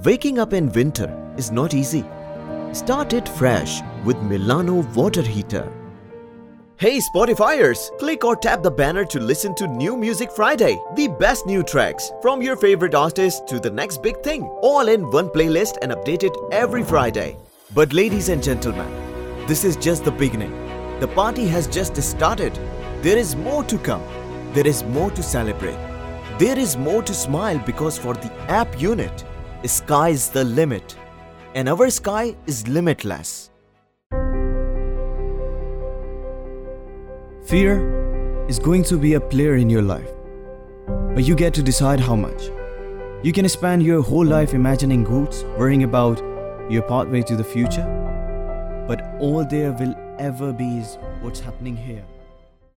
Waking up in winter is not easy. Start it fresh with Milano water heater. Hey Spotifyers, click or tap the banner to listen to New Music Friday. The best new tracks from your favorite artists to the next big thing, all in one playlist and updated every Friday. But ladies and gentlemen, this is just the beginning. The party has just started. There is more to come. There is more to celebrate. There is more to smile because for the app unit, sky's the limit. And our sky is limitless. Fear is going to be a player in your life, but you get to decide how much. You can spend your whole life imagining goals, worrying about your pathway to the future, but all there will ever be is what's happening here.